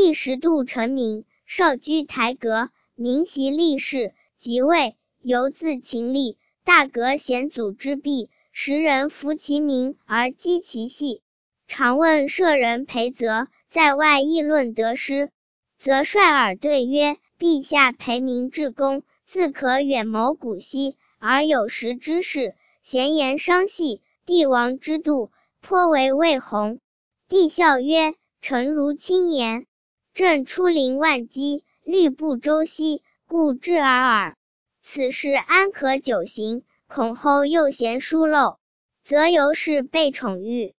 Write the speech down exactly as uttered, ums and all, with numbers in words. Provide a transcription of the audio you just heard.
帝十度承明，少居台阁，明习历事，即位，犹自勤力，大革显祖之弊，时人服其名而讥其细。常问舍人裴泽，在外议论得失，则率尔对曰：陛下裴明至公，自可远谋古稀，而有识之士，闲言商细，帝王之度，颇为畏弘。帝笑曰：诚如卿言，朕出临万机，虑不周悉，故至尔耳。此事安可久行？恐后又嫌疏漏，则由是被宠遇。